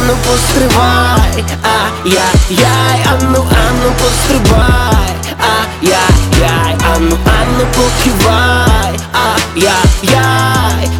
Ану постривай, ай-яй-яй, ану пострибай, ай-яй-яй, ану покивай, ай-яй-яй,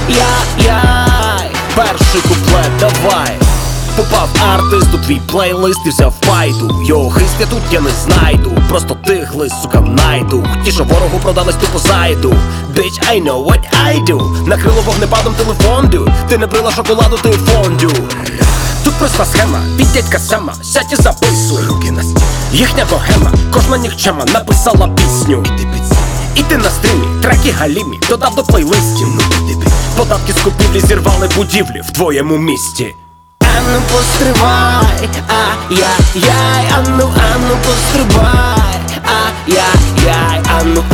ай-яй-яй. Перший куплет, давай. Попав артист у твій плейлист і взяв пайду. Його хист я тут я не знайду. Просто тих лист, сука, найду. Ті, що ворогу продались, тупо зайду. Bitch, I know what I do. Накрило вогнепадом телефон, дю. Ти не брила шоколаду, ти фондю. Тут проста схема, від дядька Сема. Сядь і записуй, руки на стіл. Їхня богема, кожна нікчема написала пісню. І ти на стрімі, треки галімі додав до плейлистів. Податки з купівлі зірвали будівлі в твоєму місті. Ану постривай, ай-яй-яй, ану пострибай, ай-яй-яй, ану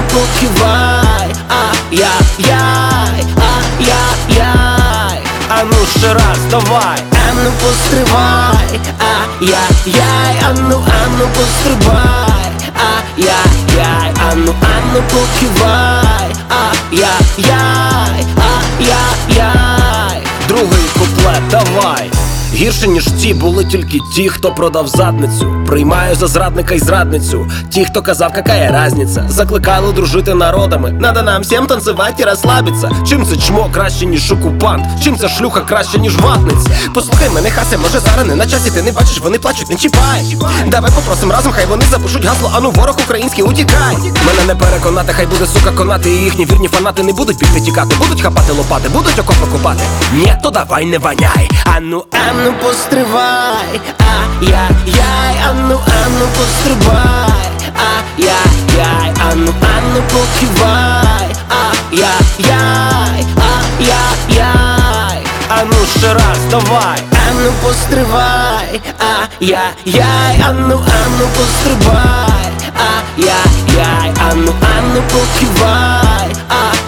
покивай, ай-яй-яй, ай-яй-яй. Ану ще раз, давай. Ану постривай, ай-яй-яй, ану пострибай, ай-яй-яй, ану покивай, ай-яй-яй, ай-яй-яй. Другий куплет, давай. Гірше ніж ті були тільки ті, хто продав задницю. Приймаю за зрадника й зрадницю. Ті, хто казав, какая разниця. Закликали дружити народами. Надо нам всім танцевать і розслабиться. Чим це чмо краще, ніж окупант? Чим ця шлюха краще, ніж ватниця? Послухай мене, Хася, може зараз не на часі. Ти не бачиш, вони плачуть, не чіпай. Давай попросим разом, хай вони запишуть гасло. Ану ворог український, утікай. Мене не переконати, хай буде, сука, конати. І їхні вірні фанати не будуть бігти тікати. Будуть хапати лопати, будуть окопи копати. Ні, то давай не воняй. Ану постривай, ай-яй-яй, ану пострибай, ай-яй-яй, ану покивай, ай-яй-яй, ай-яй-яй. Ану ще раз, давай. Ану постривай, ай-яй-яй, ану пострибай, ай-яй-яй, ану покивай,